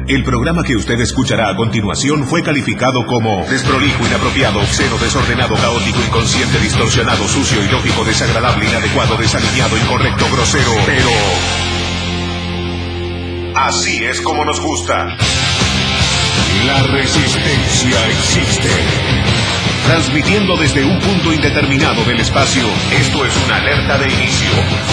El programa que usted escuchará a continuación fue calificado como desprolijo, inapropiado, obsceno, desordenado, caótico, inconsciente, distorsionado, sucio, ilógico, desagradable, inadecuado, desalineado, incorrecto, grosero, pero... así es como nos gusta. La resistencia existe. Transmitiendo desde un punto indeterminado del espacio, esto es una alerta de inicio.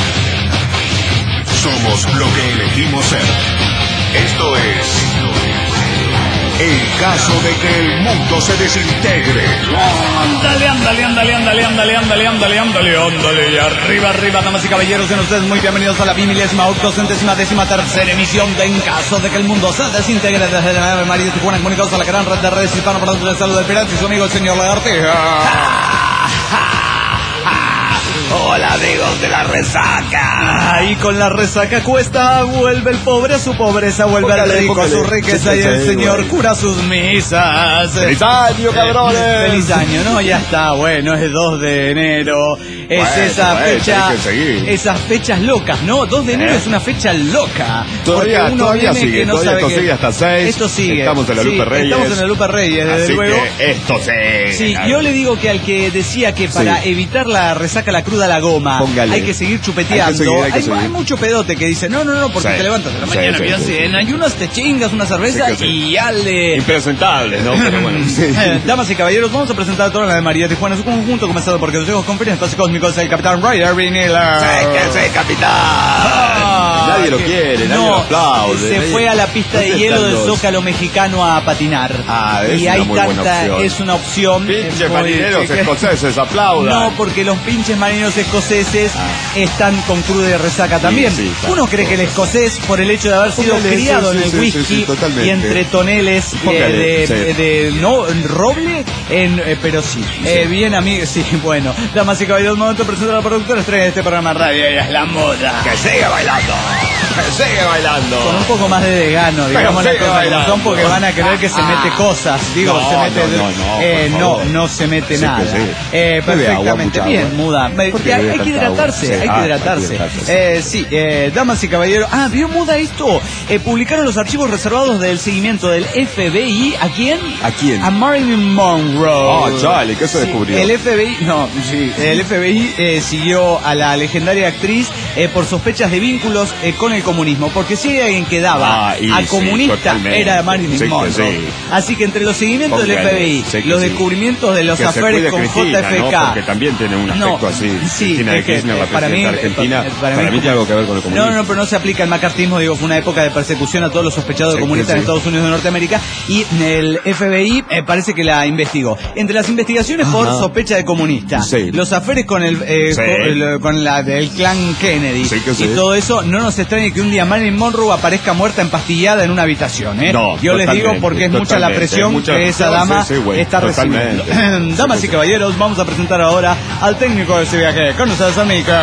Somos lo que elegimos ser. Esto es... en caso de que el mundo se desintegre. Ándale, ándale, ándale, ándale, ándale, ándale, ándale, ándale, ándale. Y arriba, arriba, damas y caballeros, sean ustedes muy bienvenidos a la 23ª emisión de En caso de que el mundo se desintegre, desde la nave María de Tijuana, comunicados a la gran red de redes hispano para el saludo del pirata y su amigo el señor Lagartija. Hola amigos de la resaca. Ahí con la resaca cuesta, vuelve el pobre a su pobreza, vuelve al rico a su riqueza y el señor cura sus misas. ¡Feliz año, cabrones! Feliz año, ¿no? Ya está, bueno, es 2 de enero. Es bueno, esa fecha, esas fechas locas, ¿no? 2 de enero es una fecha loca. Todavía sigue, que no todavía sabe sigue hasta 6. Esto sigue. Estamos en la Lupe Reyes. Estamos en la Lupe Reyes, desde así luego. Que esto sigue. Sí, yo le digo que al que decía que para evitar la resaca, la cruda, la goma, póngale. Hay que seguir chupeteando. Hay mucho pedote que dice, no, porque te levantas de la mañana, en ayunas te chingas una cerveza y ya le... Impresentable, ¿no? Pero bueno. Damas y caballeros, vamos a presentar a toda la de María de Tijuana, su conjunto comenzado porque los hijos conferencias espacio cósmicos, el Capitán Ryder Vinila. ¡Sí, capitán! Nadie lo quiere, nadie lo aplaude. Se fue a la pista de hielo del Zócalo mexicano a patinar. Y hay tanta, es una opción. Pinches marineros escoceses, aplaudan. No, porque los pinches marineros escoceses están con cruda y resaca también. Sí, uno cree que el escocés, por el hecho de haber sido criado en el whisky y entre toneles de roble, pero sí. Bien, amigos, sí, bueno. Damas y caballeros, momento de presentar a la productora estrella de este programa radio, y es la moda. ¡Que sigue bailando! ¡Que sigue bailando! Con un poco más de desgano, digamos las cosas como son, porque van a creer que se mete cosas. Digo, no se mete nada. Perfectamente bien, muda. Porque hay que hidratarse, Sí, damas y caballeros. ¿Vio muda esto? Publicaron los archivos reservados del seguimiento del FBI. ¿A quién? ¿A quién? A Marilyn Monroe. Chale, ¿qué se descubrió? El FBI siguió a la legendaria actriz por sospechas de vínculos con el comunismo, porque si hay alguien que daba a comunista era Marilyn Monroe. Así que entre los seguimientos del FBI, los descubrimientos de los aferes con JFK, ¿no? Porque también tiene un aspecto así. Cristina de Kirchner, la presidenta argentina, para mí tiene algo que ver con el comunismo. No, pero no se aplica el macartismo, digo, fue una época de persecución a todos los sospechados de comunistas en Estados Unidos de Norteamérica, y el FBI parece que la investigó. Entre las investigaciones por sospecha de comunista, los aferes con con la del clan Kennedy y todo eso, no nos extrañe que un día Marilyn Monroe aparezca muerta empastillada en una habitación, yo les digo porque es mucha la presión que esa dama está recibiendo. Damas y caballeros, vamos a presentar ahora al técnico de ese viaje. Con ustedes, amigo.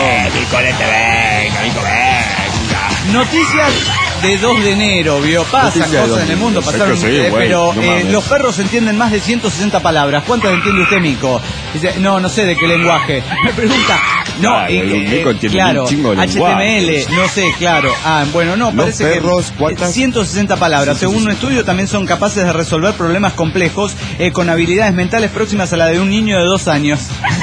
Noticias de 2 de enero, pasan cosas en el mundo, pasaron, pero los perros entienden más de 160 palabras. ¿Cuántas entiende usted, Mico? Dice, no sé de qué lenguaje. Me pregunta, claro, HTML, no sé, claro. Parece perros, que 160 palabras. Según un estudio, también son capaces de resolver problemas complejos con habilidades mentales próximas a la de un niño de 2 años.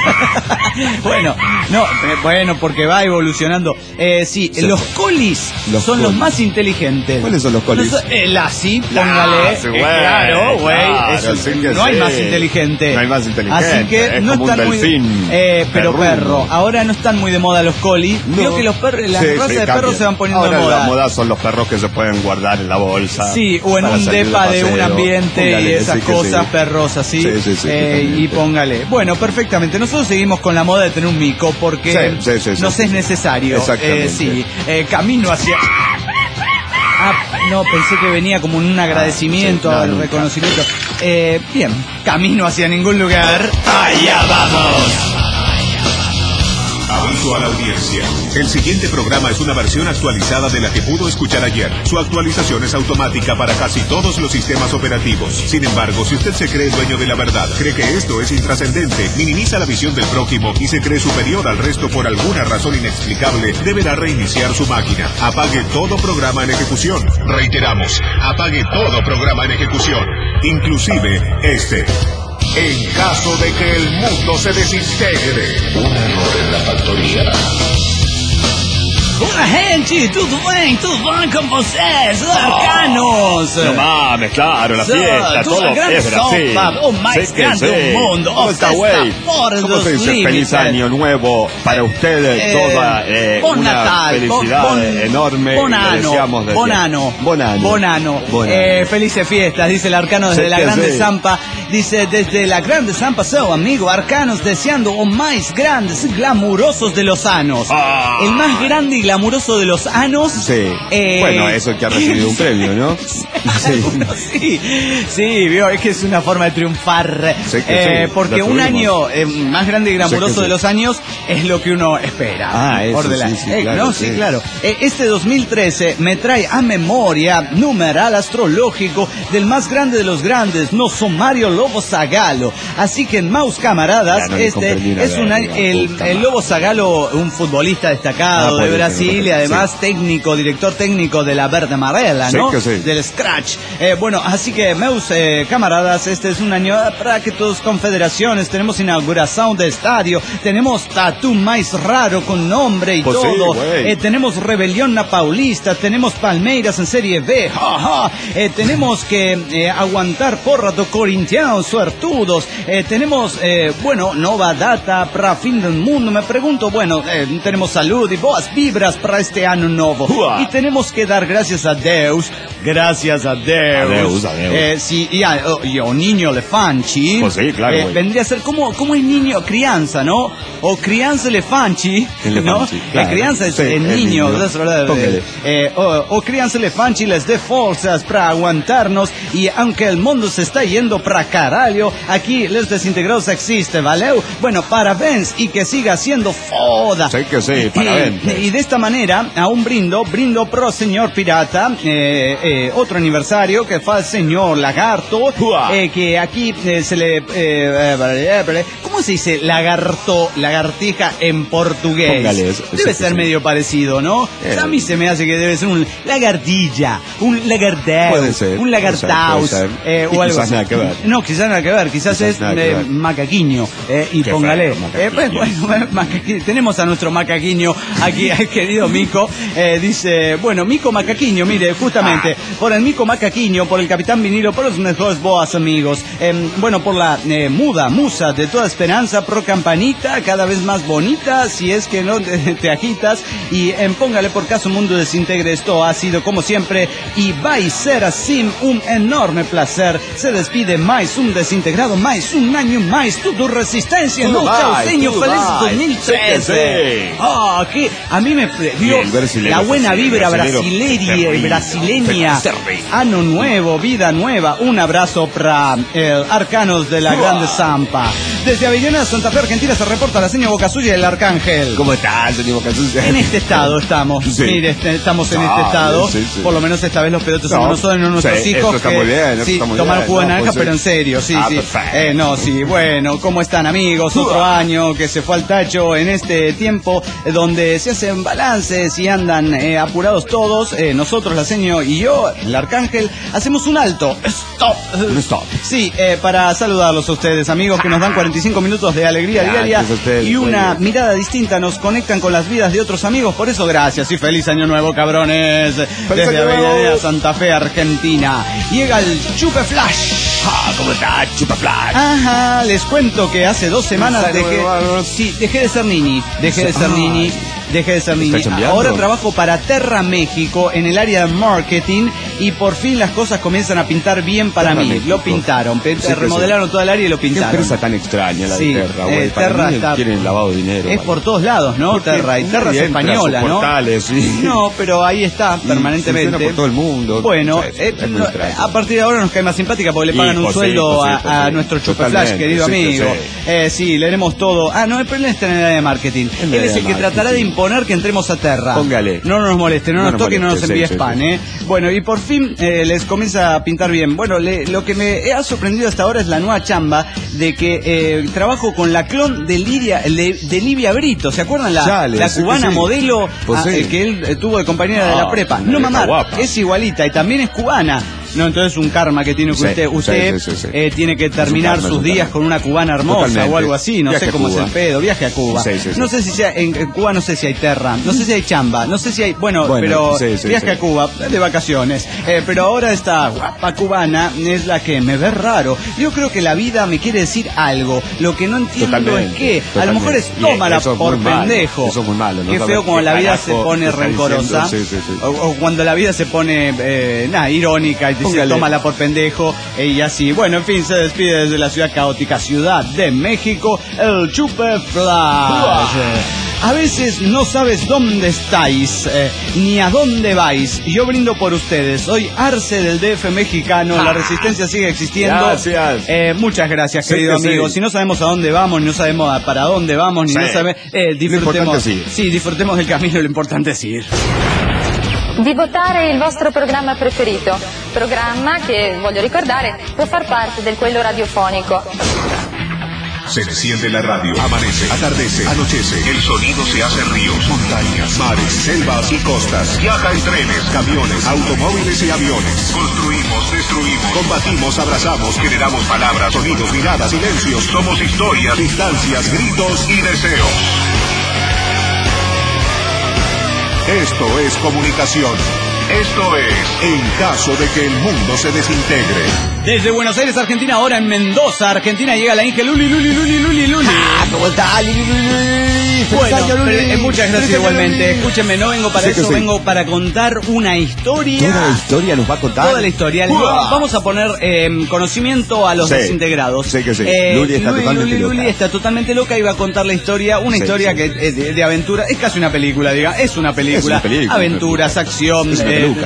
Porque va evolucionando. Los colis son los más inteligentes. ¿Cuáles son los colis? Lassie, póngale. Claro, güey. No hay más inteligente. No hay más inteligente. Así que no están muy... pero perro. Ahora no están muy de moda los colis. Creo que los perros, las razas de perros se van poniendo de moda. La moda son los perros que se pueden guardar en la bolsa. Sí, o en un depa de un ambiente y esas cosas, perros así. Y póngale. Bueno, perfectamente. Nosotros seguimos con la moda de tener un mico porque nos es necesario. Exactamente. Camino hacia... pensé que venía como un agradecimiento al reconocimiento. Bien, camino hacia ningún lugar. Allá vamos. Aviso a la audiencia. El siguiente programa es una versión actualizada de la que pudo escuchar ayer. Su actualización es automática para casi todos los sistemas operativos. Sin embargo, si usted se cree dueño de la verdad, cree que esto es intrascendente, minimiza la visión del prójimo y se cree superior al resto por alguna razón inexplicable, deberá reiniciar su máquina. Apague todo programa en ejecución. Reiteramos, apague todo programa en ejecución, inclusive este. En caso de que el mundo se desintegre. Un error en la factoría. Hola gente, tudo bem com vocês, Arcanos. No mames, claro, la fiesta, todo es Brasil. O más grande del mundo. ¿Cómo está, güey? ¿Cómo se dice feliz año nuevo para ustedes? Toda una Natal, felicidad enorme. Bonano. Felices fiestas, dice el Arcano desde la Grande Zampa. Dice, desde la Grande Zampa, seu amigo Arcanos, deseando o más grandes, glamurosos de los anos. El más grande y glamuroso de los anos. Sí. Bueno, eso es que ha recibido un premio, ¿no? Sí, vio, es que es una forma de triunfar. Porque un año más grande y glamuroso de los años es lo que uno espera. Eso, claro. Este 2013 me trae a memoria numeral astrológico del más grande de los grandes, no son Mario Lobo Zagalo. Así que, Maus camaradas, el Lobo Zagalo, un futbolista destacado de Brasil y además director técnico de la Verde Amarela, ¿no? Del Scratch. Bueno, así que, meus camaradas, este es un año para que todos confederaciones, tenemos inauguración de estadio, tenemos tatú más raro con nombre y todo, tenemos Rebelión na Paulista, tenemos Palmeiras en Serie B, tenemos que aguantar porra do Corinthians, suertudos, tenemos, nova data para fin del mundo, me pregunto, tenemos salud y boas vibras para este año nuevo. Y tenemos que dar gracias a Deus. Y un niño Lefanchi. Pues sí, claro. Vendría a ser como el niño, crianza, ¿no? O crianza Lefanchi, ¿no? Claro. Crianza es el niño. O crianza Lefanchi les dé fuerzas para aguantarnos. Y aunque el mundo se está yendo para caralho, aquí los desintegrados existen, ¿vale? Bueno, parabéns y que siga siendo foda. Sí, parabéns. Y de esta manera, aún brindo pro señor pirata, otro aniversario que fue el señor Lagarto, que aquí se le... ¿cómo se dice lagartija en portugués? Póngales, debe ser medio parecido, ¿no? A mí se me hace que debe ser un lagartilla, un lagardeo, puede ser, un lagartaus, o algo así. Nada que ver. No, quizás nada que ver, quizás es macaquiño, y póngale. Tenemos a nuestro macaquiño aquí, querido Mico, dice, Mico Macaquiño, mire, justamente, por el Mico Macaquiño, por el Capitán Vinilo, por los mejores boas amigos, por la musa de toda esperanza, pro campanita, cada vez más bonita, si es que no te agitas, y póngale por caso mundo desintegre, esto ha sido como siempre, y va a ser así un enorme placer, se despide más un desintegrado, más un año más, tu resistencia, no chauceño, feliz 2013. Que a mí me dio la buena vibra brasileña, año nuevo, vida nueva, un abrazo para el Arcanos de la Grande Zampa. Desde Avellaneda, Santa Fe, Argentina, se reporta la señora Bocasulla y el Arcángel. ¿Cómo estás, señor Bocasulla? En este estado estamos. Sí. Mire, estamos en este estado. Sí. Por lo menos esta vez los pelotes son nosotros, no nuestros hijos. Esto está muy bien. Tomaron jugo de naranja, pero en serio, sí. Perfecto. Bueno, ¿cómo están, amigos? Otro año que se fue al tacho en este tiempo donde se hacen balances y andan apurados todos. Nosotros, la seño y yo, el Arcángel, hacemos un alto. Stop. Sí, para saludarlos a ustedes, amigos, que nos dan 45 minutos de alegría diaria y una mirada distinta, nos conectan con las vidas de otros amigos, por eso gracias y feliz año nuevo, cabrones. Desde Avellaneda, Santa Fe, Argentina, llega el Chupe Flash. ¿Cómo está, Chupe Flash? Ajá, les cuento que hace 2 semanas dejé de ser nini. Ahora trabajo para Terra México en el área de marketing y por fin las cosas comienzan a pintar bien para mí. Lo pintaron, remodelaron toda el área y lo pintaron. Qué empresa tan extraña la de Terra, güey. Terra está... Quieren lavado de dinero. Es por todos lados, ¿no? Terra, y Terra es española, ¿no? Portales, sí. No, pero ahí está, permanentemente. Funciona por todo el mundo. Bueno, a partir de ahora nos cae más simpática porque le pagan un sueldo a nuestro Chupeflash, querido amigo. Sí, leeremos todo. No, el problema está en el área de marketing. Él es el que tratará de imponer que entremos a Terra. Póngale. No nos moleste, no nos toque y no nos envíe spam, Bueno, y por fin les comienza a pintar bien. Bueno, lo que me ha sorprendido hasta ahora es la nueva chamba de que trabajo con la clon de Livia Brito. ¿Se acuerdan? La cubana modelo que él tuvo de compañera de la prepa. No, mamá, es igualita y también es cubana. No, entonces un karma que tiene usted. Usted tiene que terminar sus días con una cubana hermosa o algo así. No sé cómo es el pedo. Viaje a Cuba. No sé si sea, en Cuba no sé si hay Terra, no sé si hay chamba, no sé si hay... Bueno, pero viaje a Cuba de vacaciones. Pero ahora esta guapa cubana es la que me ve raro. Yo creo que la vida me quiere decir algo. Lo que no entiendo es que a lo mejor es tómala por pendejo. Eso es muy malo. Qué feo cuando la vida se pone rencorosa. O cuando la vida se pone irónica y dice tómala por pendejo y así. Bueno, en fin, se despide desde la ciudad caótica Ciudad de México, el Chupeflash. A veces no sabes dónde estáis, ni a dónde vais. Yo brindo por ustedes. Soy Arce del DF mexicano. La resistencia sigue existiendo. Gracias. Muchas gracias, querido amigo. Si no sabemos a dónde vamos, ni no sabemos para dónde vamos, ni no sabemos... disfrutemos del camino, lo importante es ir. Di votare il vostro programma preferito, programma che, voglio ricordare, può far parte del quello radiofonico. Se enciende la radio, amanece, atardece, anochece, el sonido se hace ríos, montañas, mares, selvas y costas. Viaja en trenes, camiones, automóviles y aviones. Construimos, destruimos, combatimos, abrazamos, generamos palabras, sonidos, miradas, silencios. Somos historias, distancias, gritos y deseos. Esto es comunicación. Esto es En caso de que el mundo se desintegre. Desde Buenos Aires, Argentina, ahora en Mendoza, Argentina, llega la Inge Luli. ¿Cómo está? Bueno, muchas gracias igualmente. Escúchenme, no vengo para eso, vengo para contar una historia. ¿Toda la historia nos va a contar? Toda la historia. Vamos a poner conocimiento a los desintegrados. Sí que sí. Luli está totalmente loca y va a contar la historia, una historia que de aventura. Es casi una película, diga. Es una película. Aventuras, acción,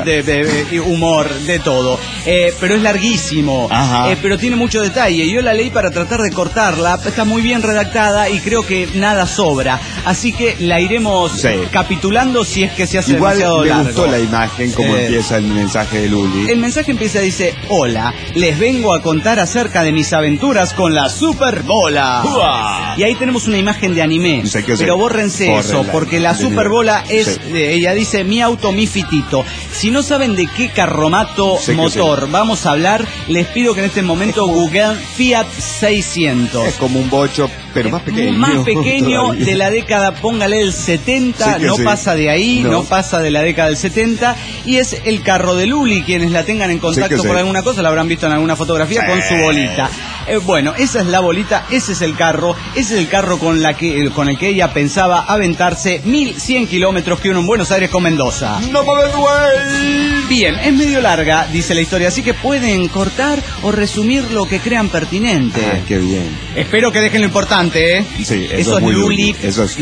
de humor, de todo. Pero es larguísimo. Pero tiene mucho detalle. Yo la leí para tratar de cortarla. Está muy bien redactada y creo que nada sobra. Así que la iremos capitulando si es que se hace demasiado largo. Me gustó la imagen, como empieza el mensaje de Luli. El mensaje empieza, dice: hola, les vengo a contar acerca de mis aventuras con la Superbola. Y ahí tenemos una imagen de anime. Pero bórrense eso, porque la Superbola es, ella dice, mi auto, mi fitito. Si no saben de qué carromato motor vamos a hablar, les pido que en este momento googleen Fiat 600. Es como un bocho, pero más pequeño. Más pequeño de la década, póngale el 70, no pasa de ahí, no pasa de la década del 70, y es el carro de Luli. Quienes la tengan en contacto por alguna cosa la habrán visto en alguna fotografía con su bolita. Bueno, esa es la bolita, ese es el carro con el que ella pensaba aventarse 1100 kilómetros que uno en Buenos Aires con Mendoza. ¡No puedo, güey! Bien, es medio larga, dice la historia, así que pueden cortar o resumir lo que crean pertinente. Qué bien. Espero que dejen lo importante, Sí, eso es Luli. Eso es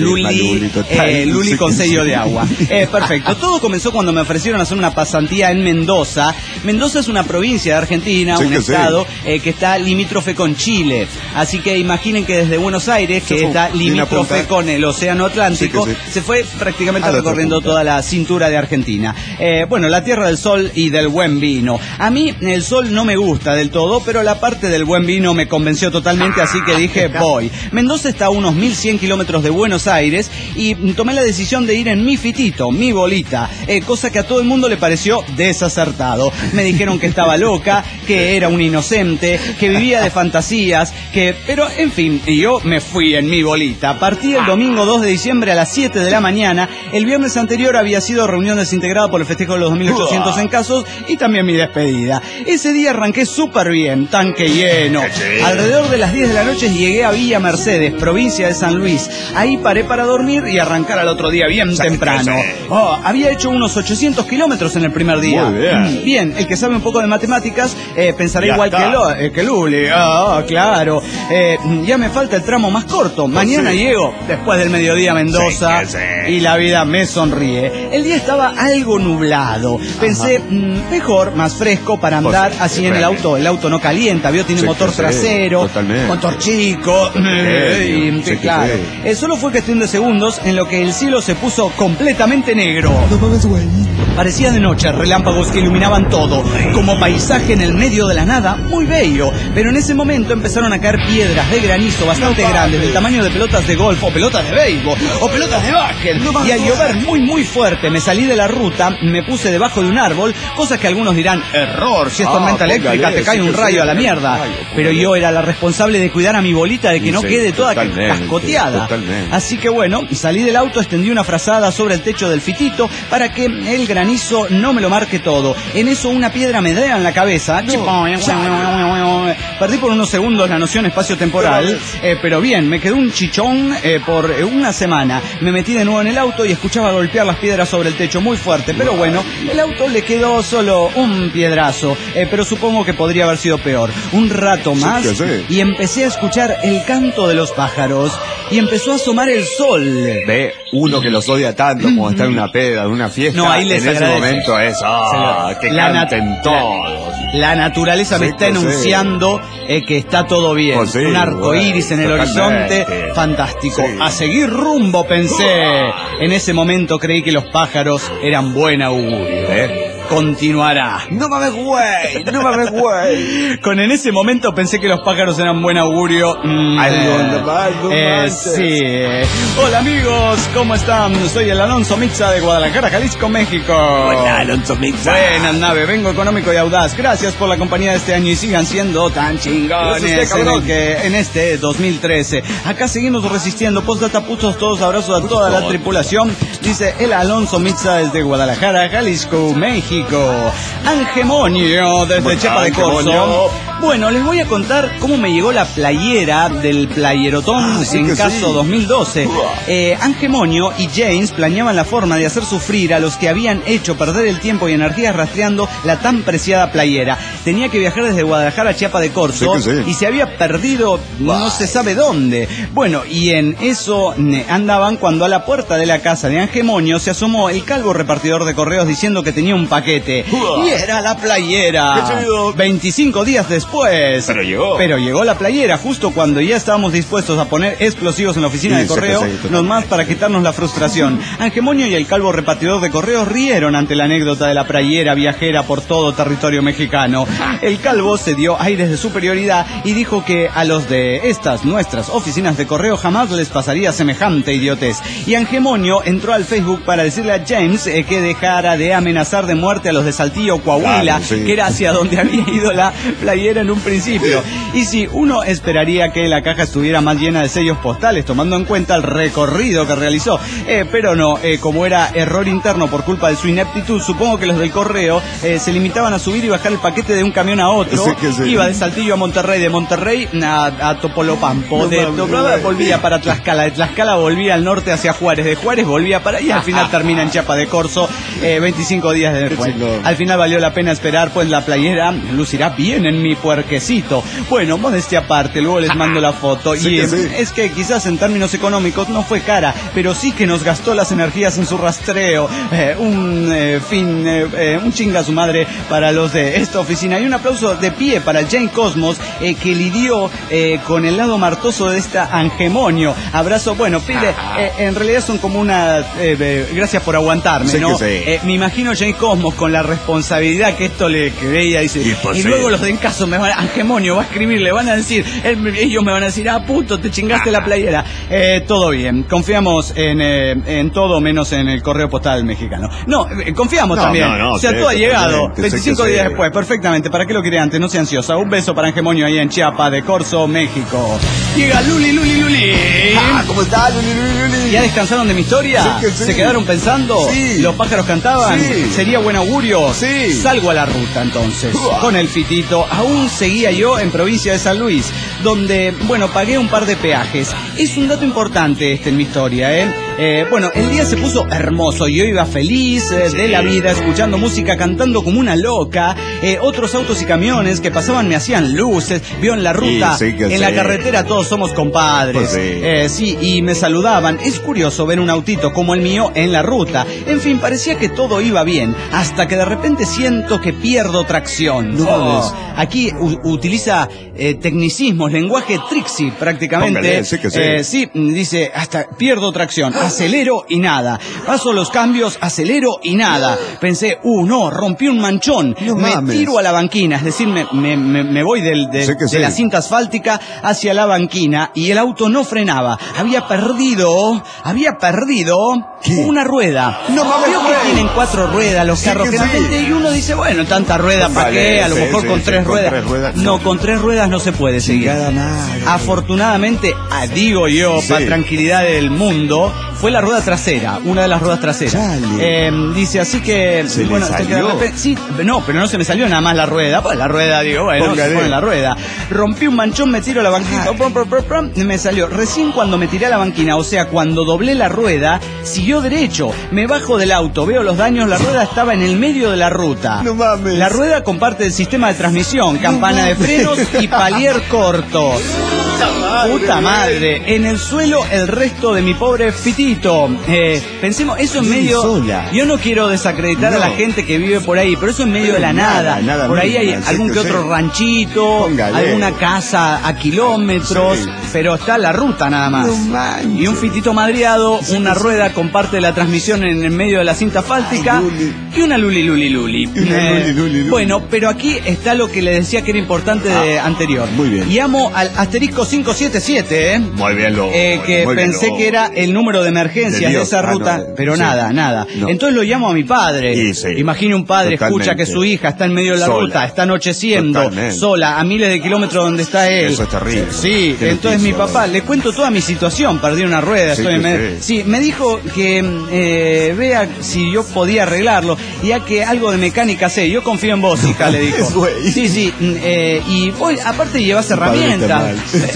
Luli con sello de agua. Perfecto. Todo comenzó cuando me ofrecieron hacer una pasantía en Mendoza. Mendoza es una provincia de Argentina, un estado que está limítrofe con Chile. Así que imaginen que desde Buenos Aires, que está limítrofe con el Océano Atlántico, se fue prácticamente recorriendo toda la cintura de Argentina. Bueno, la tierra del sol y del buen vino. A mí el sol no me gusta del todo, pero la parte del buen vino me convenció totalmente, así que dije, voy. Mendoza está a unos 1100 kilómetros de Buenos Aires y tomé la decisión de ir en mi fitito, mi bolita, cosa que a todo el mundo le pareció desacertado. Me dijeron que estaba loca, que era un inocente, que vivía de fantasía fantasías, pero en fin, yo me fui en mi bolita. Partí el domingo 2 de diciembre a las 7 de la mañana. El viernes anterior había sido reunión desintegrada por el festejo de los 2.800 en casos y también mi despedida. Ese día arranqué súper bien, tanque lleno. Alrededor de las 10 de la noche llegué a Villa Mercedes, provincia de San Luis. Ahí paré para dormir y arrancar al otro día bien temprano. Había hecho unos 800 kilómetros en el primer día. Muy bien. Bien, el que sabe un poco de matemáticas pensará igual que Luli. Claro. Ya me falta el tramo más corto. Mañana llego, después del mediodía, a Mendoza, y la vida me sonríe. El día estaba algo nublado. Pensé, mejor, más fresco para andar así en el auto. El auto no calienta, tiene motor trasero, motor chico. Claro. Solo fue cuestión de segundos en lo que el cielo se puso completamente negro. Parecía de noche, relámpagos que iluminaban todo, como paisaje en el medio de la nada, muy bello. Pero en ese momento empezaron a caer piedras de granizo bastante grandes, del tamaño de pelotas de golf, o pelotas de béisbol, o pelotas de básquet. Y al llover muy fuerte, me salí de la ruta, me puse debajo de un árbol, cosas que algunos dirán, error, si es tormenta eléctrica, te cae un rayo a la mierda. Pero yo era la responsable de cuidar a mi bolita de que no quede toda cascoteada. Así que bueno, salí del auto, extendí una frazada sobre el techo del fitito para que el granizo no me lo marque todo. En eso una piedra me da en la cabeza. Perdí por unos segundos la noción espacio-temporal, pero bien, me quedó un chichón por una semana. Me metí de nuevo en el auto y escuchaba golpear las piedras sobre el techo muy fuerte, pero bueno, el auto le quedó solo un piedrazo, pero supongo que podría haber sido peor. Un rato más y empecé a escuchar el canto de los pájaros y empezó a asomar el sol. Ve, uno que los odia tanto como está en una peda, en una fiesta, no, ahí les en agradece. Ese momento es, que canten todos. La naturaleza me está enunciando que está todo bien. Un arco iris en el horizonte, fantástico. A seguir rumbo, pensé. En ese momento creí que los pájaros eran buen augurio. Continuará. No mames, güey. En ese momento pensé que los pájaros eran buen augurio. Sí. Hola amigos, ¿cómo están? Soy el Alonso Mixa de Guadalajara, Jalisco, México. Hola, Alonso Mixa. Buenas, nave, vengo económico y audaz. Gracias por la compañía de este año y sigan siendo tan chingones en este 2013. Acá seguimos resistiendo. Postdata, putos, todos abrazos a toda la tripulación. Dice el Alonso Mixa desde Guadalajara, Jalisco, México. Angemonio desde Chepa de Corzo. Bueno, les voy a contar cómo me llegó la playera del Playerotón en caso 2012. Angemonio y James planeaban la forma de hacer sufrir a los que habían hecho perder el tiempo y energías rastreando la tan preciada playera. Tenía que viajar desde Guadalajara a Chiapa de Corzo y se había perdido no se sabe dónde. Bueno, y en eso andaban cuando a la puerta de la casa de Angemonio se asomó el calvo repartidor de correos diciendo que tenía un paquete. Y era la playera. 25 días después. Pero llegó la playera justo cuando ya estábamos dispuestos a poner explosivos en la oficina de correo, nomás para quitarnos la frustración. Angemonio y el calvo repartidor de correos rieron ante la anécdota de la playera viajera por todo territorio mexicano. El calvo se dio aires de superioridad y dijo que a los de nuestras oficinas de correo jamás les pasaría semejante idiotez. Y Angemonio entró al Facebook para decirle a James que dejara de amenazar de muerte a los de Saltillo, Coahuila, que era hacia donde había ido la playera en un principio. Y sí, uno esperaría que la caja estuviera más llena de sellos postales, tomando en cuenta el recorrido que realizó. Pero no, como era error interno por culpa de su ineptitud, supongo que los del correo se limitaban a subir y bajar el paquete de un camión a otro. Iba de Saltillo a Monterrey, de Monterrey a Topolopampo, volvía para Tlaxcala, de Tlaxcala volvía al norte hacia Juárez, de Juárez volvía para y al final termina en Chiapa de Corzo 25 días después. Al final valió la pena esperar, pues la playera lucirá bien en mi puerquecito. Bueno, modestia aparte, luego les mando la foto. Es que quizás en términos económicos no fue cara, pero sí que nos gastó las energías en su rastreo. Un chinga a su madre para los de esta oficina. Y un aplauso de pie para el Jane Cosmos, que lidió con el lado martoso de esta Angemonio. Abrazo, bueno, pide, en realidad son como una... gracias por aguantarme, ¿no? Me imagino Jane Cosmos con la responsabilidad que esto le creía, dice, y luego los de Encaso me Angemonio va a escribir, le van a decir, ellos me van a decir, puto, te chingaste la playera. Todo bien, confiamos en todo menos en el correo postal mexicano. No, confiamos también. O sea, todo ha llegado 25 días después, perfectamente. ¿Para qué lo quiere antes? No sea ansiosa. Un beso para Angemonio ahí en Chiapas de Corzo, México. Llega Luli. ¿Cómo está Luli? ¿Ya descansaron de mi historia? Sí. ¿Se quedaron pensando? Sí. ¿Los pájaros cantaban? Sí. ¿Sería buen augurio? Sí. Salgo a la ruta entonces, con el fitito. Aún seguía yo en provincia de San Luis, donde, pagué un par de peajes. Es un dato importante en mi historia, bueno, el día se puso hermoso. Yo iba feliz de la vida, escuchando música, cantando como una loca. Otros autos y camiones que pasaban me hacían luces. Vio en la ruta, en la carretera todos somos compadres. Sí, y me saludaban. Es curioso ver un autito como el mío en la ruta. En fin, parecía que todo iba bien, hasta que de repente siento que pierdo tracción. Aquí utiliza tecnicismos, lenguaje Trixie prácticamente. Póngale, sí, dice, hasta pierdo tracción, acelero y nada. Paso los cambios, acelero y nada. Pensé, no, rompí un manchón. Me tiro a la banquina, es decir, me voy de la cinta asfáltica hacia la banquina y el auto no frenaba. Había perdido una rueda. Creo que tienen 4 ruedas los carros generalmente y uno dice, tanta rueda, ¿para qué? A lo mejor con 3 ruedas. No, con 3 ruedas no se puede seguir. Afortunadamente, digo yo, para tranquilidad del mundo, fue la rueda trasera, una de las ruedas traseras. Dice, así que, pero no se me salió nada más la rueda. Pues la rueda, se pone la rueda. Rompí un manchón, me tiro a la banquina, me salió. Recién cuando me tiré a la banquina, o sea, cuando doblé la rueda, siguió derecho. Me bajo del auto, veo los daños, la rueda estaba en el medio de la ruta. La rueda comparte el sistema de transmisión, campana de frenos y palier corto. Puta madre, en el suelo el resto de mi pobre fitito. Pensemos, eso en medio. Yo no quiero desacreditar a la gente que vive por ahí, pero eso en medio de la nada. Por ahí hay algún que otro ranchito, alguna casa a kilómetros, pero está la ruta nada más. Y un fitito madriado, una rueda con parte de la transmisión en el medio de la cinta asfáltica y una luli. Bueno, pero aquí está lo que le decía que era importante de anterior. Muy bien. Llamo al asterisco 577, Muy bien, que pensé que era el número de emergencias de esa ruta, pero nada. No. Entonces lo llamo a mi padre. Imagine un padre, escucha que su hija está en medio de la ruta, está anocheciendo, sola, a miles de kilómetros donde está él. Eso es terrible. Sí, entonces mi papá, le cuento toda mi situación, perdí una rueda, me dijo que vea si yo podía arreglarlo, ya que algo de mecánica sé. Yo confío en vos, hija, le dijo. Sí, y voy, aparte llevas herramientas.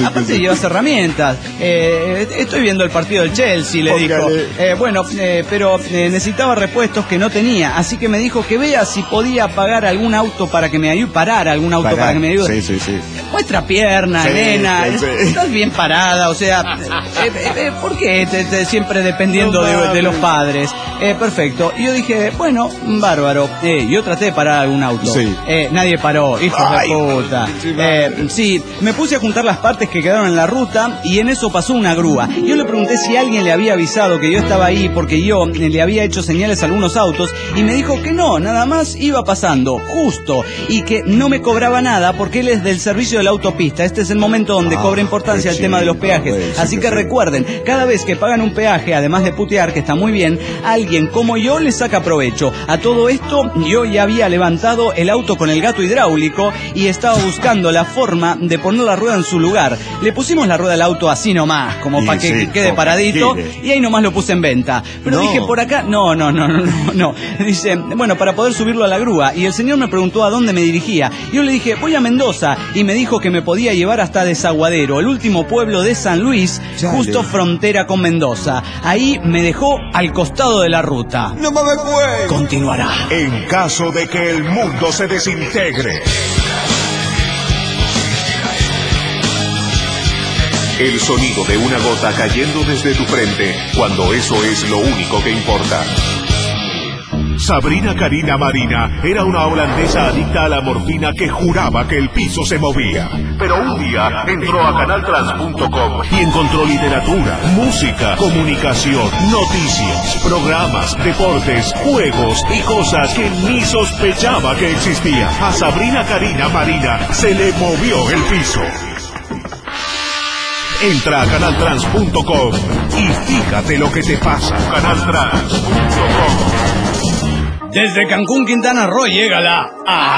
Estoy viendo el partido del Chelsea, le dijo. Pero necesitaba repuestos que no tenía, así que me dijo que vea si podía pagar algún auto para que me ayude, para que me ayude. Sí. Muestra pierna, nena, estás bien parada, o sea, ¿por qué siempre dependiendo de los padres? Perfecto. Y yo dije, bárbaro. Yo traté de parar algún auto. Nadie paró, hijos de puta. Sí, me puse a juntar las partes que quedaron en la ruta y en eso pasó una grúa. Yo le pregunté si alguien le había avisado que yo estaba ahí porque yo le había hecho señales a algunos autos y me dijo que no, nada más iba pasando, justo, y que no me cobraba nada porque él es del servicio de la autopista. Este es el momento donde cobra importancia el tema de los peajes. Así que recuerden, cada vez que pagan un peaje, además de putear, que está muy bien, alguien como yo le saca provecho. A todo esto, yo ya había levantado el auto con el gato hidráulico y estaba buscando la forma de poner la rueda en su lugar. Le pusimos la rueda al auto así nomás, como para que quede paradito, y ahí nomás lo puse en venta. Pero dije, por acá, no. Dice, para poder subirlo a la grúa. Y el señor me preguntó a dónde me dirigía. Yo le dije, voy a Mendoza. Y me dijo que me podía llevar hasta Desaguadero, el último pueblo de San Luis, justo frontera con Mendoza. Ahí me dejó al costado de la ruta. ¡No mames, pues! Continuará. En caso de que el mundo se desintegre, el sonido de una gota cayendo desde tu frente cuando eso es lo único que importa. Sabrina Karina Marina era una holandesa adicta a la morfina que juraba que el piso se movía. Pero un día entró a canaltrans.com y encontró literatura, música, comunicación, noticias, programas, deportes, juegos y cosas que ni sospechaba que existían. A Sabrina Karina Marina se le movió el piso. Entra a canaltrans.com y fíjate lo que te pasa. Canaltrans.com. Desde Cancún, Quintana Roo, llega la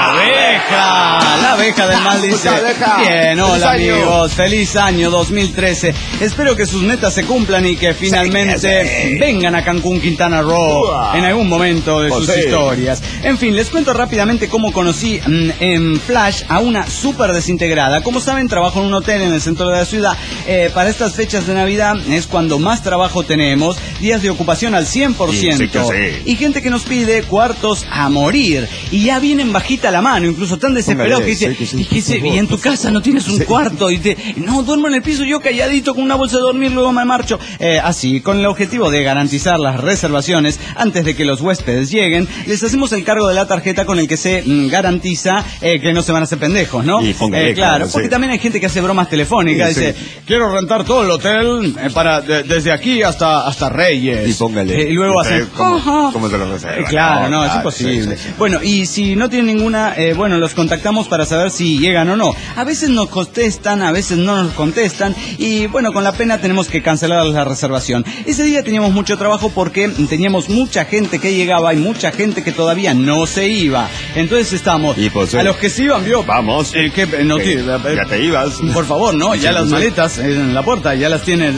abeja. La abeja del mal dice: bien, hola amigos, feliz año 2013. Espero que sus metas se cumplan y que finalmente vengan a Cancún, Quintana Roo en algún momento de sus historias. En fin, les cuento rápidamente cómo conocí en Flash a una súper desintegrada. Como saben, trabajo en un hotel en el centro de la ciudad. Para estas fechas de Navidad es cuando más trabajo tenemos, días de ocupación al 100%. Y gente que nos pide cuartos a morir. Y ya vienen bajita la mano, incluso tan desesperados que dice, y en tu casa no tienes un cuarto. Y no, duermo en el piso yo calladito con una bolsa de dormir, luego me marcho. Así, con el objetivo de garantizar las reservaciones antes de que los huéspedes lleguen, les hacemos el cargo de la tarjeta con el que se garantiza que no se van a hacer pendejos, ¿no? Y claro, porque también hay gente que hace bromas telefónicas, dice, quiero rentar todo el hotel desde aquí hasta Reyes. Y póngale. Y luego hacen, ¿cómo se lo reserva? Claro, no, es imposible. Bueno, y si no tienen ninguna, los contactamos para saber si llegan o no. A veces nos contestan, a veces no nos contestan, y bueno, con la pena tenemos que cancelar la reservación. Ese día teníamos mucho trabajo porque teníamos mucha gente que llegaba y mucha gente que todavía no se iba. Entonces estamos, a los que se iban, vamos, ya te ibas. Por favor, ¿no? Ya las maletas en la puerta, ya las tienes,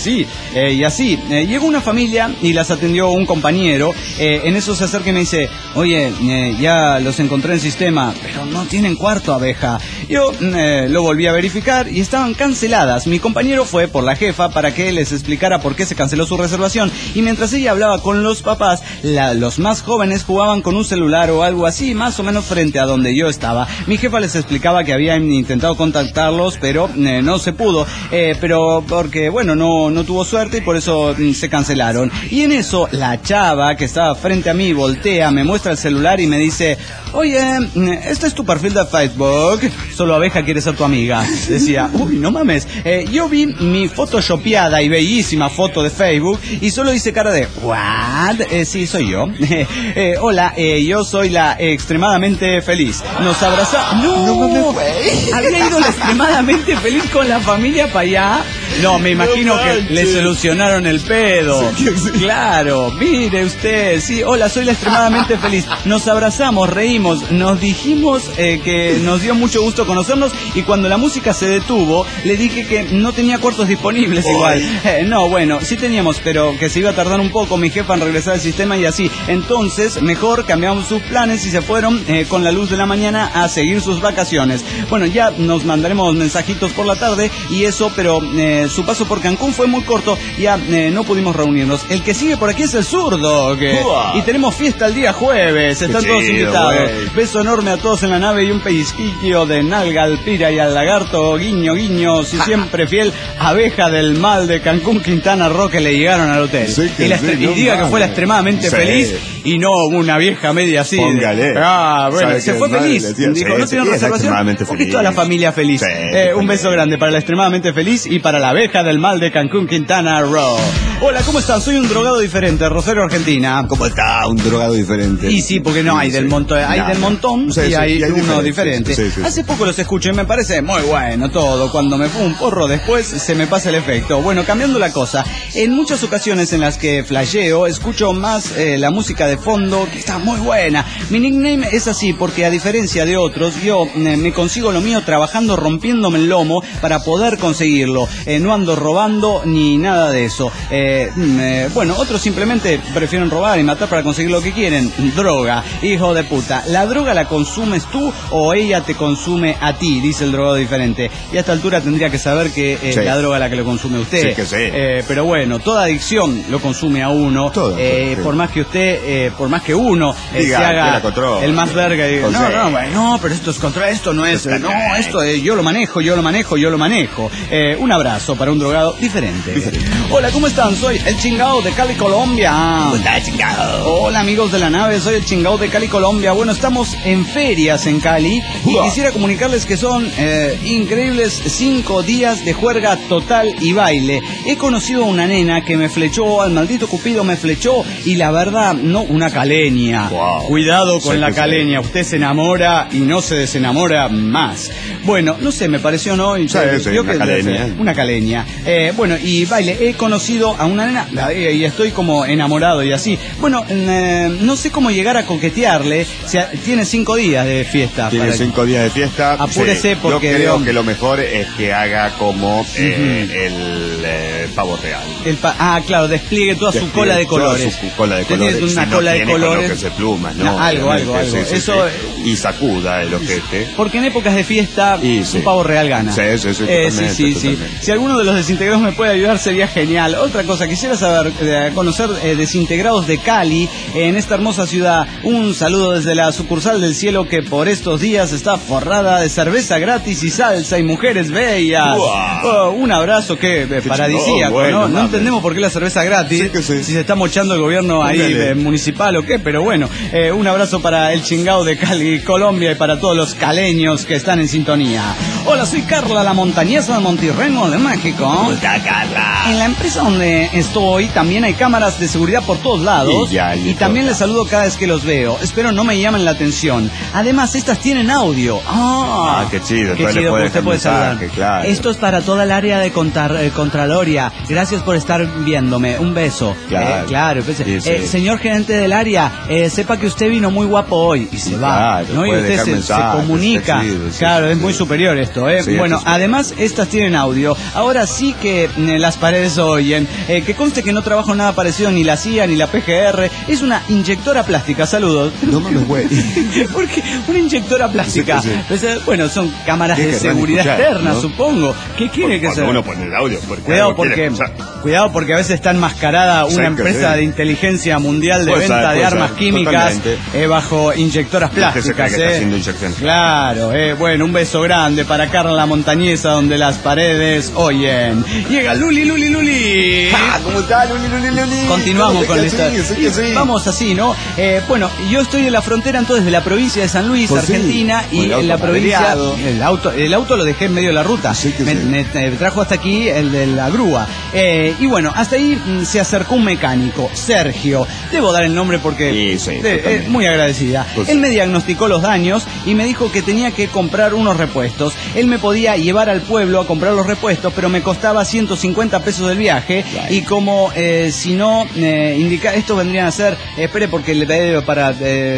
y así. Llegó una familia y las atendió un compañero, en eso se acerca y me dice, oye, ya los encontré en sistema, pero no tienen cuarto, abeja. Yo lo volví a verificar y estaban canceladas. Mi compañero fue por la jefa para que les explicara por qué se canceló su reservación, y mientras ella hablaba con los papás, los más jóvenes jugaban con un celular o algo así, más o menos frente a donde yo estaba. Mi jefa les explicaba que habían intentado contactarlos, pero no se pudo, pero porque, no tuvo suerte y por eso se cancelaron. Y en eso, la chava que estaba frente a mí voltea, me muestra el celular y me dice, oye, ¿este es tu perfil de Facebook? Solo abeja quiere ser tu amiga. Decía, uy, no mames. Yo vi mi photoshopeada y bellísima foto de Facebook y solo hice cara de, ¿what? Sí, soy yo. Hola, yo soy la extremadamente feliz. Nos abrazamos. No mames, güey. Había ido la extremadamente feliz con la familia para allá. No, me imagino que le solucionaron el pedo. Claro, mire usted, sí, hola, soy la extremadamente feliz. Nos abrazamos, reímos, nos dijimos que nos dio mucho gusto conocernos, y cuando la música se detuvo, le dije que no tenía cuartos disponibles igual. No, bueno, sí teníamos, pero que se iba a tardar un poco mi jefa en regresar al sistema y así. Entonces, mejor cambiamos sus planes y se fueron con la luz de la mañana a seguir sus vacaciones. Bueno, ya nos mandaremos mensajitos por la tarde y eso, pero su paso por Cancún fue muy corto, ya no pudimos reunirnos. El que sigue por aquí es el zurdo, y tenemos fiesta el día jueves, están todos invitados. Beso enorme a todos en la nave y un pellizquillo de nalga al pira y al lagarto, guiño, guiño, si siempre fiel, abeja del mal de Cancún, Quintana Roo, que le llegaron al hotel. Y diga que fue la extremadamente feliz y no una vieja media así. Se fue feliz. Dijo, no tiene reservación porque toda la familia feliz. Un beso grande para la extremadamente feliz y para la abeja del mal de Cancún, Quintana Roo. Hola, ¿cómo están? Soy un drogado diferente, Rosario, Argentina. ¿Cómo está un drogado diferente? Y sí, porque no hay del montón, hay del montón y hay uno diferente. Hace poco los escuché y me parece muy bueno todo. Cuando me fumo un porro después se me pasa el efecto. Bueno, cambiando la cosa, en muchas ocasiones en las que flasheo, escucho más la música de fondo, que está muy buena. Mi nickname es así porque, a diferencia de otros, yo me consigo lo mío trabajando, rompiéndome el lomo para poder conseguirlo. No ando robando ni nada de eso. Otros simplemente prefieren robar y matar para conseguir lo que quieren. Droga, hijo de puta. ¿La droga la consumes tú o ella te consume a ti? Dice el drogado diferente. Y a esta altura tendría que saber que la droga la que lo consume usted. Sí, que sí. Pero bueno, toda adicción lo consume a uno. Por más que usted, por más que uno diga, se haga el más verga. Y, no, pero esto es contra esto, no es, esto es, yo lo manejo. Un abrazo para un drogado diferente. Hola, ¿cómo están? Soy el Chingao de Cali, Colombia. Hola, Chingao. Hola, amigos de la nave, soy el Chingao de Cali, Colombia. Bueno, estamos en ferias en Cali y quisiera comunicarles que son increíbles 5 días de juerga total y baile. He conocido a una nena que me flechó, al maldito Cupido me flechó, y la verdad, no, una caleña. Cuidado con la caleña, usted se enamora y no se desenamora más. Bueno, no sé, me pareció, ¿no? Una caleña. Bueno, y baile, he conocido a una nena y estoy como enamorado y así. Bueno, no sé cómo llegar a coquetearle. O sea, tiene 5 días de fiesta. Tiene 5 días de fiesta. Apúrese porque... Yo creo que lo mejor es que haga como el pavo real. Claro, despliegue toda su cola de colores. Su cola de colores. Tienes una cola de colores. Que se plumas, ¿no? Algo. Eso... Y sacuda el ojete. Porque en épocas de fiesta un pavo real gana. Sí. Si alguno de los desintegrados me puede ayudar sería genial. Otra cosa, quisiera saber, conocer desintegrados de Cali, en esta hermosa ciudad. Un saludo desde la sucursal del cielo que por estos días está forrada de cerveza gratis y salsa y mujeres bellas. Un abrazo que paradisíaco, ¿no? No entendemos por qué la cerveza gratis, si se está mochando el gobierno ahí municipal o qué, pero bueno, un abrazo para el Chingao de Cali, Colombia, y para todos los caleños que están en sintonía. Hola, soy Carla, la montañesa de Montirreno de México. Hola, Carla. En la empresa donde estoy también hay cámaras de seguridad por todos lados y también les saludo cada vez que los veo. Espero no me llamen la atención. Además, estas tienen audio. Qué chido. Qué chido que usted puede saludar. Claro. Esto es para toda el área de Contraloria. Gracias por estar viéndome. Un beso. Claro. Señor gerente del área, sepa que usted vino muy guapo hoy y se va. ¿No? Y usted se comunica. Claro, es muy superior esto. Bueno, además, estas tienen audio. Ahora sí que las paredes oyen. Que conste que no trabajo nada parecido ni la CIA ni la PGR. Es una inyectora plástica. Saludos. No mames, güey. Porque una inyectora plástica. Pues, bueno, son cámaras de seguridad externa, ¿no? Supongo. ¿Qué quiere que sea? Uno pone el audio. Cuidado porque a veces está enmascarada una empresa de inteligencia mundial de venta de armas químicas bajo inyectoras plásticas. Claro, bueno, un beso grande para Carla la montañesa donde las paredes oyen. Llega Luli. ¿Cómo está Luli? Continuamos con esta. Vamos así, ¿no? Bueno, yo estoy en la frontera entonces de la provincia de San Luis, Argentina, y en la provincia el auto lo dejé en medio de la ruta. Me trajo hasta aquí el de la grúa. Y bueno, hasta ahí se acercó un mecánico, Sergio. Debo dar el nombre porque muy agradecida. Él me diagnosticó los daños y me dijo que tenía que comprar unos repuestos. Él me podía llevar al pueblo a comprar los repuestos, pero me costaba 150 pesos del viaje. Y como si no indica, estos vendrían a ser, espere porque le debo para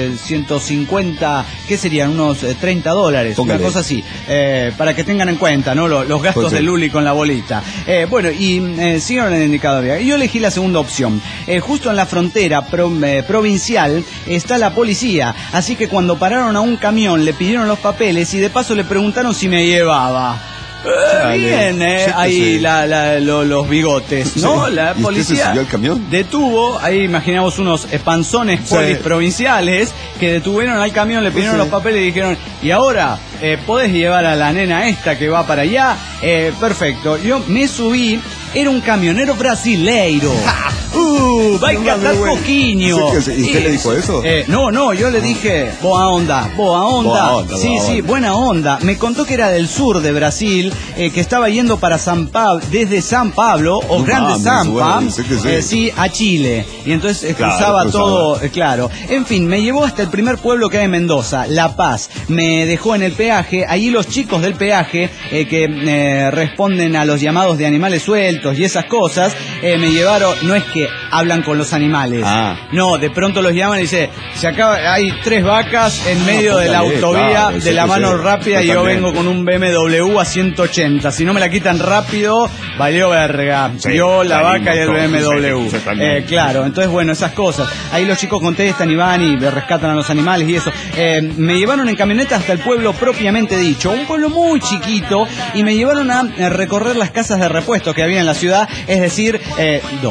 150, ¿qué serían? Unos $30, una cosa así, para que tengan en cuenta, ¿no? Los gastos de Luli con la bolita. Bueno, y siguieron el indicador. Yo elegí la segunda opción. Justo en la frontera provincial está la policía, así que cuando pararon a un camión le pidieron los papeles y de paso le preguntaron si me llevaba. Bien, ahí los bigotes, ¿no? La policía el camión? detuvo, ahí imaginamos unos panzones polis provinciales que detuvieron al camión, le pidieron los papeles y dijeron, y ahora podés llevar a la nena esta que va para allá. Perfecto, yo me subí, era un camionero brasileiro. Va a encantar poquinho. ¿Y usted le dijo eso? No, yo le dije, boa onda. Sí, buena onda. Me contó que era del sur de Brasil, que estaba yendo para San Pablo, desde San Pablo, o Grande Sampa, a Chile. Y entonces cruzaba todo, claro. En fin, me llevó hasta el primer pueblo que hay en Mendoza, La Paz. Me dejó en el peaje, allí los chicos del peaje, que responden a los llamados de animales sueltos y esas cosas, me llevaron, no es que hablan con los animales, no, de pronto los llaman y dice, hay 3 vacas en medio de la autovía de la mano rápida y yo vengo con un BMW a 180, si no me la quitan rápido, valió verga, yo, la vaca y el BMW, claro, entonces bueno, esas cosas, ahí los chicos contestan y van y rescatan a los animales y eso. Me llevaron en camioneta hasta el pueblo propiamente dicho, un pueblo muy chiquito, y me llevaron a recorrer las casas de repuesto que había en la ciudad, es decir, 2.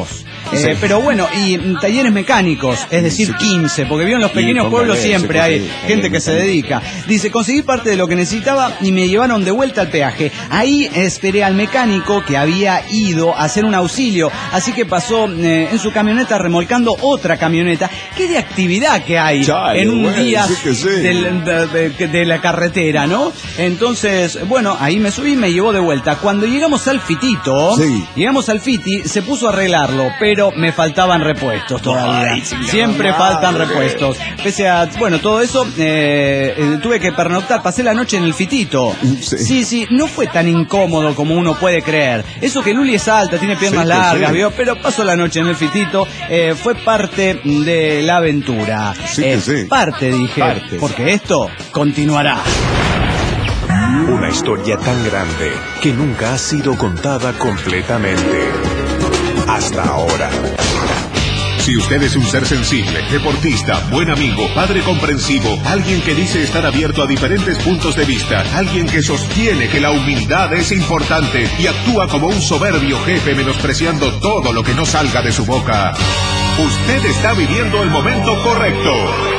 Sí. Pero bueno, y talleres mecánicos, es decir, 15, porque vio en los pequeños pueblos siempre hay gente que se dedica. Dice, conseguí parte de lo que necesitaba y me llevaron de vuelta al peaje. Ahí esperé al mecánico que había ido a hacer un auxilio, así que pasó en su camioneta remolcando otra camioneta. ¿Qué de actividad que hay en un día de la carretera, no? Entonces, bueno, ahí me subí y me llevó de vuelta. Cuando llegamos al Fitito, se puso a arreglarlo, pero me faltaban repuestos todavía. Siempre faltan repuestos. Pese a, bueno, todo eso, tuve que pernoctar, pasé la noche en el Fitito. Sí, no fue tan incómodo como uno puede creer. Eso que Luli es alta, tiene piernas largas, ¿vio? Pero pasó la noche en el Fitito, fue parte de la aventura. Parte, dije, porque esto continuará. Una historia tan grande que nunca ha sido contada completamente. Hasta ahora. Si usted es un ser sensible, deportista, buen amigo, padre comprensivo, alguien que dice estar abierto a diferentes puntos de vista, alguien que sostiene que la humildad es importante y actúa como un soberbio jefe menospreciando todo lo que no salga de su boca, usted está viviendo el momento correcto,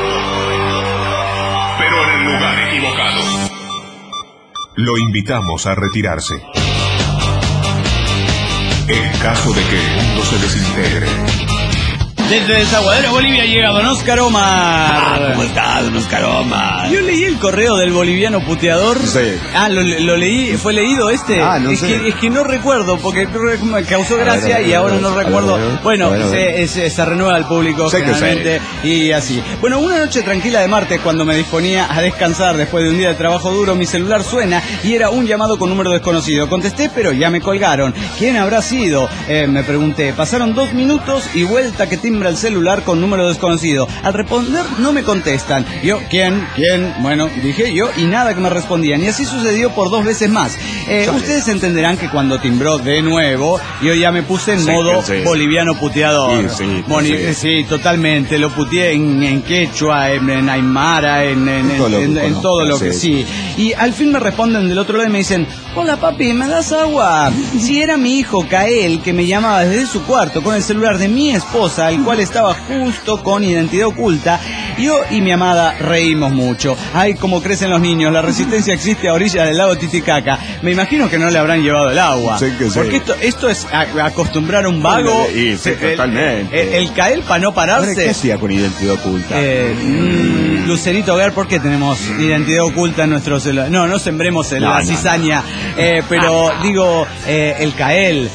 pero en el lugar equivocado. Lo invitamos a retirarse. En caso de que el mundo se desintegre. Desde Desaguadero, Bolivia, llega don Oscar Omar. ¿Cómo está, don Oscar Omar? Yo leí el correo del boliviano puteador. Sí. Lo leí. ¿Fue leído este? No sé. Es que no recuerdo, porque me causó gracia y ahora no recuerdo. Bueno, se renueva el público generalmente y así. Bueno, una noche tranquila de martes, cuando me disponía a descansar después de un día de trabajo duro, mi celular suena y era un llamado con número desconocido. Contesté, pero ya me colgaron. ¿Quién habrá sido? Me pregunté. Pasaron 2 minutos y vuelta que timbra el celular con número desconocido. Al responder no me contestan. Yo, ¿quién? Bueno, dije yo y nada que me respondían. Y así sucedió por 2 veces más. Ustedes entenderán que cuando timbró de nuevo, yo ya me puse en modo boliviano puteador. Sí, totalmente. Lo puteé en quechua, en aymara, en todo lo que sí. Y al fin me responden del otro lado y me dicen, hola papi, ¿me das agua? Si era mi hijo Kael que me llamaba desde su cuarto con el celular de mi esposa, al cual estaba justo con identidad oculta. Yo y mi amada reímos mucho. Ay, cómo crecen los niños. La resistencia existe a orillas del lago Titicaca. Me imagino que no le habrán llevado el agua. Porque esto es acostumbrar a un vago. Totalmente. El Kael para no pararse. ¿Qué hacía con identidad oculta? Lucerito Ver, ¿por qué tenemos identidad oculta en nuestro celular? No sembremos la cizaña. Pero digo, el Kael.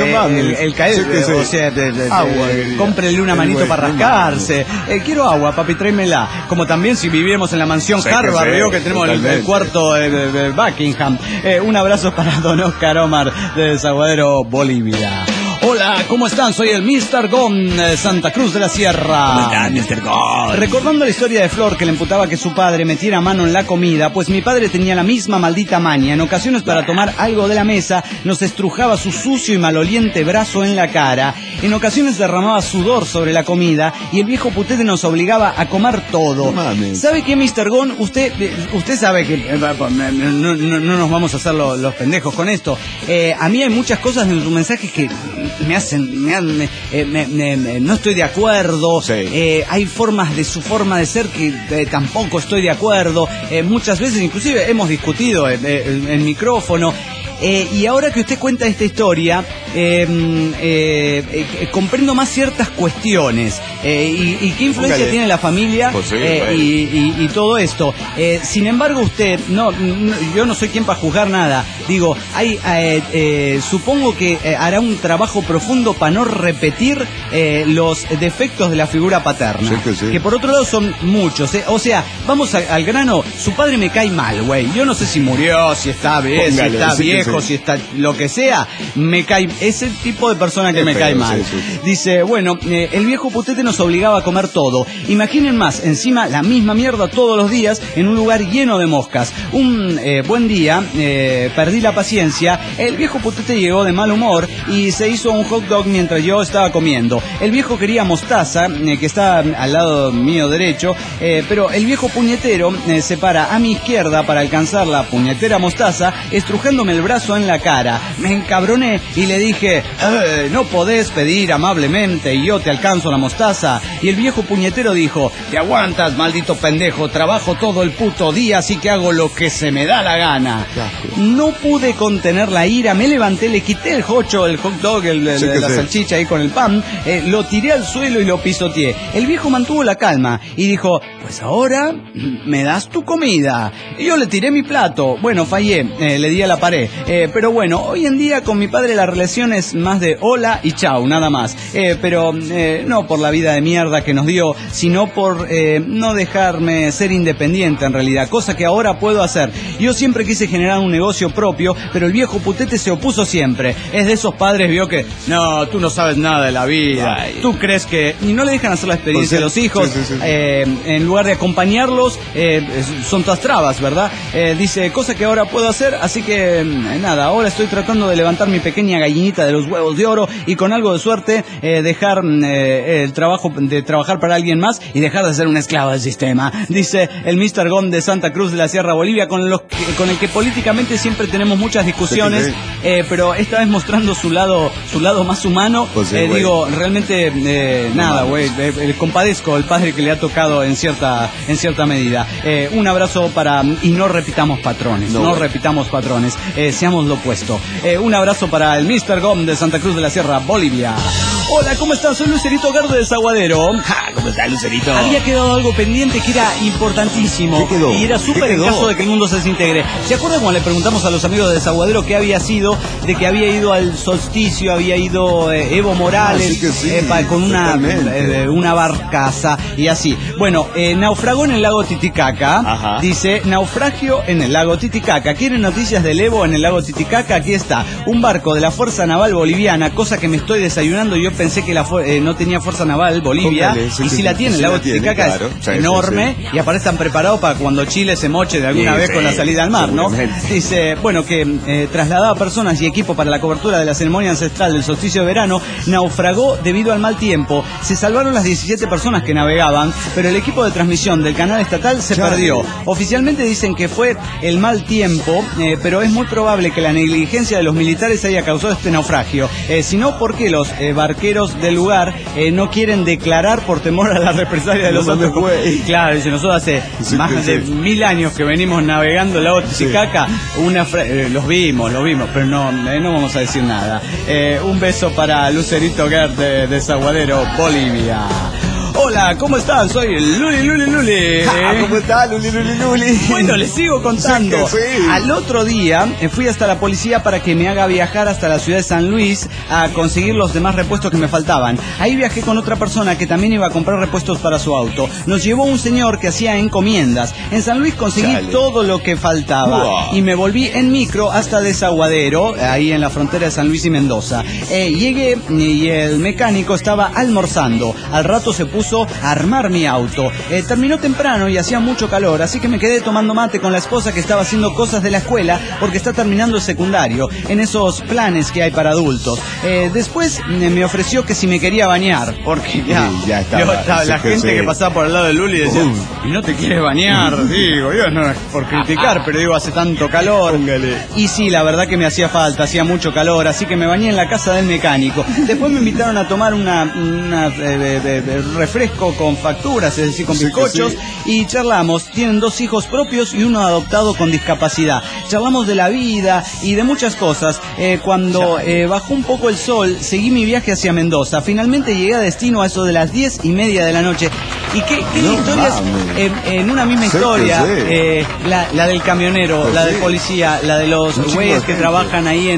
El Kael. O sea, cómprele una manito para rascarse. Quiero agua, papi, tráemela. Como también si viviéramos en la mansión Harvard, veo que tenemos el cuarto de Buckingham. Un abrazo para don Oscar Omar de Desaguadero, Bolivia. Hola, ¿cómo están? Soy el Mr. Gon de Santa Cruz de la Sierra. ¿Cómo están, Mr. Gon? Recordando la historia de Flor, que le imputaba que su padre metiera mano en la comida, pues mi padre tenía la misma maldita maña. En ocasiones, para tomar algo de la mesa, nos estrujaba su sucio y maloliente brazo en la cara. En ocasiones derramaba sudor sobre la comida y el viejo putete nos obligaba a comer todo. ¿Sabe qué, Mr. Gon? Usted sabe que no nos vamos a hacer los pendejos con esto. A mí hay muchas cosas en sus mensajes que no estoy de acuerdo. Hay formas de su forma de ser que tampoco estoy de acuerdo. Muchas veces inclusive hemos discutido en micrófono. Y ahora que usted cuenta esta historia, comprendo más ciertas cuestiones y qué influencia tiene la familia y todo esto. Sin embargo, usted, yo no soy quien para juzgar nada. Digo, supongo que hará un trabajo profundo para no repetir los defectos de la figura paterna, que por otro lado son muchos. O sea, vamos al grano. Su padre me cae mal, güey. Yo no sé si murió, si está bien, si está viejo, si está lo que sea, me cae, es el tipo de persona que me cae mal. Dice, bueno, el viejo putete nos obligaba a comer todo. Imaginen más, encima la misma mierda todos los días en un lugar lleno de moscas. Un buen día, perdí la paciencia, el viejo putete llegó de mal humor y se hizo un hot dog mientras yo estaba comiendo. El viejo quería mostaza, que está al lado mío derecho, pero el viejo puñetero se para a mi izquierda para alcanzar la puñetera mostaza, estrujándome el brazo puñetazo en la cara. Me encabroné y le dije, no podés pedir amablemente y yo te alcanzo la mostaza. Y el viejo puñetero dijo, te aguantas, maldito pendejo, trabajo todo el puto día, así que hago lo que se me da la gana. No pude contener la ira, me levanté, le quité el hocho, el hot dog, la salchicha ahí con el pan, lo tiré al suelo y lo pisoteé. El viejo mantuvo la calma y dijo, pues ahora me das tu comida. Y yo le tiré mi plato. Bueno, fallé, le di a la pared. Pero bueno, hoy en día con mi padre la relación es más de hola y chau, nada más. Pero no por la vida de mierda que nos dio, sino por no dejarme ser independiente en realidad, cosa que ahora puedo hacer. Yo siempre quise generar un negocio propio, pero el viejo putete se opuso siempre. Es de esos padres, vio que, no, tú no sabes nada de la vida. Ay. Tú crees que... Y no le dejan hacer la experiencia a los hijos. En lugar de acompañarlos, son todas trabas, ¿verdad? Dice, cosa que ahora puedo hacer, así que nada, ahora estoy tratando de levantar mi pequeña gallinita de los huevos de oro y con algo de suerte dejar el trabajo de trabajar para alguien más y dejar de ser un esclavo del sistema. Dice el Mr. Gom de Santa Cruz de la Sierra Bolivia, con el que políticamente siempre tenemos muchas discusiones, pero esta vez mostrando su lado más humano. Pues sí, digo, realmente nada, güey, compadezco al padre que le ha tocado en cierta medida. Un abrazo para, y no repitamos patrones, no repitamos patrones, seamos lo opuesto. Un abrazo para el Mr. Gom de Santa Cruz de la Sierra Bolivia. Hola, ¿cómo están? Soy Lucerito Gardo de Desaguadero. ¿Cómo está, Lucerito? Había quedado algo pendiente que era importantísimo. ¿Qué quedó? Y era súper en caso de que el mundo se desintegre. ¿Se acuerdan cuando le preguntamos a los amigos de Desaguadero qué había sido? De que había ido al solsticio, había ido Evo Morales con una barcaza y así. Bueno, naufragó en el lago Titicaca. Ajá. Dice, naufragio en el lago Titicaca. ¿Quieren noticias del Evo en el lago Titicaca? Aquí está. Un barco de la Fuerza Naval Boliviana, cosa que me estoy desayunando. Yo pensé que no tenía Fuerza Naval Bolivia. Y si la tiene, el lago Titicaca es enorme. Y aparte están preparados para cuando Chile se moche de alguna vez con la salida al mar, ¿no? Dice, bueno, que trasladaba personas y equipo para la cobertura de la ceremonia ancestral del solsticio de verano, naufragó debido al mal tiempo. Se salvaron las 17 personas que navegaban, pero el equipo de transmisión del canal estatal se perdió. Oficialmente dicen que fue el mal tiempo, pero es muy probable que la negligencia de los militares haya causado este naufragio. Si no, porque los barqueros del lugar no quieren declarar por temor a la represalia de los otros. Claro, dice, nosotros hace más de 1000 años que venimos navegando el lago Titicaca, los vimos, pero no vamos a decir nada. Un beso para Lucerito Gerd de Desaguadero, Bolivia. Hola, ¿cómo están? Soy Luli. ¿Cómo está, Luli? Bueno, les sigo contando. Sí. Al otro día fui hasta la policía para que me haga viajar hasta la ciudad de San Luis a conseguir los demás repuestos que me faltaban. Ahí viajé con otra persona que también iba a comprar repuestos para su auto. Nos llevó un señor que hacía encomiendas. En San Luis conseguí todo lo que faltaba. Y me volví en micro hasta Desaguadero, ahí en la frontera de San Luis y Mendoza. Llegué y el mecánico estaba almorzando. Al rato se puso a armar mi auto. Terminó temprano y hacía mucho calor, así que me quedé tomando mate con la esposa que estaba haciendo cosas de la escuela porque está terminando el secundario, en esos planes que hay para adultos. Después me ofreció que si me quería bañar, porque ya estaba la gente que pasaba por el lado de Luli decía, ¿y no te quieres bañar? Digo, yo no es por criticar, pero digo, hace tanto calor. Y sí, la verdad que me hacía falta, hacía mucho calor, así que me bañé en la casa del mecánico. Después me invitaron a tomar una refresco con facturas, es decir, con bizcochos, y charlamos. Tienen 2 hijos propios y uno adoptado con discapacidad. Charlamos de la vida y de muchas cosas. Cuando bajó un poco el sol, seguí mi viaje hacia Mendoza. Finalmente llegué a destino a eso de las 10:30 de la noche. ¿Y qué historias en una misma historia? La del camionero, la del policía, la de los güeyes que trabajan ahí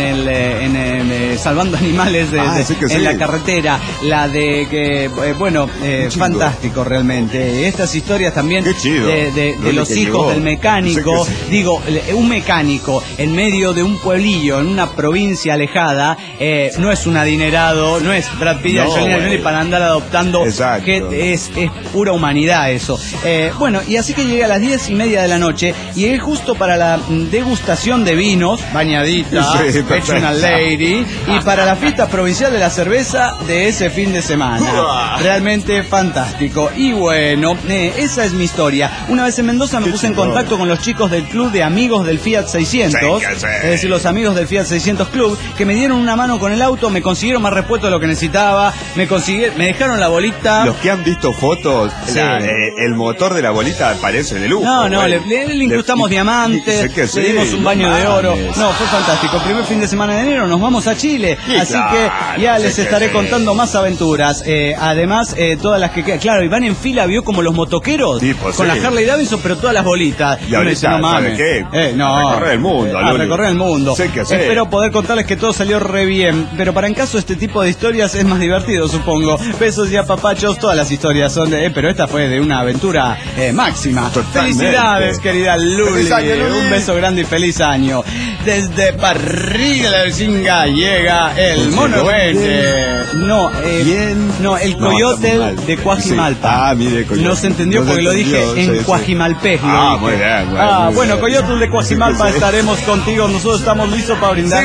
en salvando animales en la carretera, la de que, fantástico realmente. Estas historias también de los hijos del mecánico. Digo, un mecánico en medio de un pueblillo, en una provincia alejada, no es un adinerado, no es Brad Pitt y Angelina Jolie para andar adoptando. Que es pura humanidad eso. Bueno, y así que llegué a las 10:30 de la noche, y llegué justo para la degustación de vinos, bañadita, hecho una lady, y para la fiesta provincial de la cerveza de ese fin de semana. Realmente fantástico. Y bueno, esa es mi historia. Una vez en Mendoza me puse en contacto con los chicos del club de amigos del Fiat 600, es decir, los amigos del Fiat 600 Club, que me dieron una mano con el auto, me consiguieron más repuesto de lo que necesitaba, me dejaron la bolita. Los que han visto fotos, el motor de la bolita aparece en el lujo. No, le incrustamos diamantes, le dimos un baño de oro. No, fue fantástico. El primer fin de semana de enero nos vamos a Chile, así que ya les estaré contando más aventuras. Además, todas las que quedan, claro, y van en fila, vio como los motoqueros, con la Harley Davidson, pero todas las bolitas. Y ahorita, dice, no mames, ¿qué? A recorrer el mundo. A recorrer el mundo. Espero poder contarles que todo salió re bien, pero para en caso este tipo de historias es más divertido, supongo. Besos y apapachos, todas las historias son pero esta fue de una aventura máxima. Totalmente. Felicidades, querida Luli. Un beso grande y feliz año. Desde Parrilla de la Virginga llega el Mono Verde. El coyote de Cuajimalpa. Mire, coyote. No se entendió porque lo dije en Cuajimalpés. Muy bien. Bueno, coyote de Cuajimalpa, estaremos contigo. Nosotros estamos listos para brindar.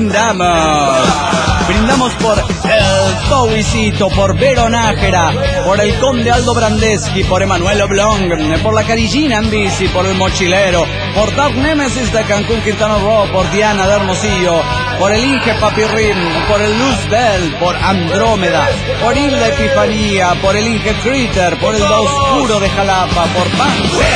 Brindamos por el Tobicito, por Vero Nájera, por el Conde Aldo Brandeschi, por Emanuel Oblong, por la Carillina en bici, por el Mochilero, por Dark Nemesis de Cancún, Quintana Roo, por Diana de Hermosillo, por el Inge Papirrín, por el Luz Bell, por Andrómeda, por Hilda Epifanía, por el Inge Critter, por el Da Oscuro de Jalapa, por Pan.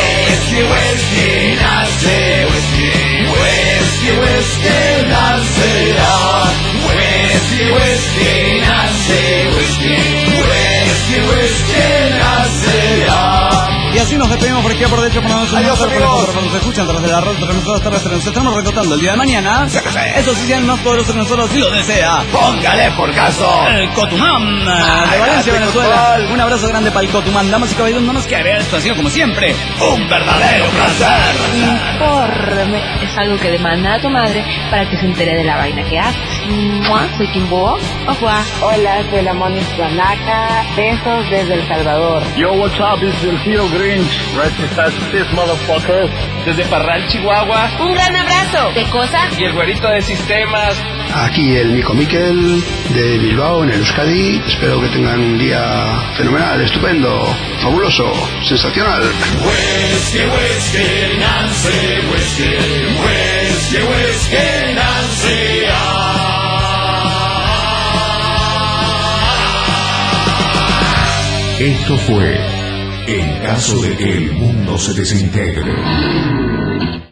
Y así nos despedimos por aquí por dentro. Adiós, amigos. Nos escuchan tras de la red terrestre. Nos estamos recotando el día de mañana. Eso sí, sean más poderosos que nosotros, si lo desea. Póngale por caso el Cotumán de Valencia, Venezuela. Un abrazo grande para el Cotumán. Damas y caballeros, no nos queda ver, esto ha sido como siempre un verdadero placer. Informe es algo que demanda a tu madre para que se entere de la vaina que haces. Soy Kimbo. Hola, soy la Moni Suanaca. Besos desde El Salvador. Yo, what's up? It's el Hero Grinch. This motherfucker. Desde Parral, Chihuahua. Un gran abrazo. ¿Qué cosa? Y el güerito de sistemas. Aquí el Nico Miquel de Bilbao, en el Euskadi. Espero que tengan un día fenomenal, estupendo, fabuloso, sensacional. Whisky, whisky, Nancy, whisky, whisky, whisky, Nancy. Esto fue En caso de que el mundo se desintegre.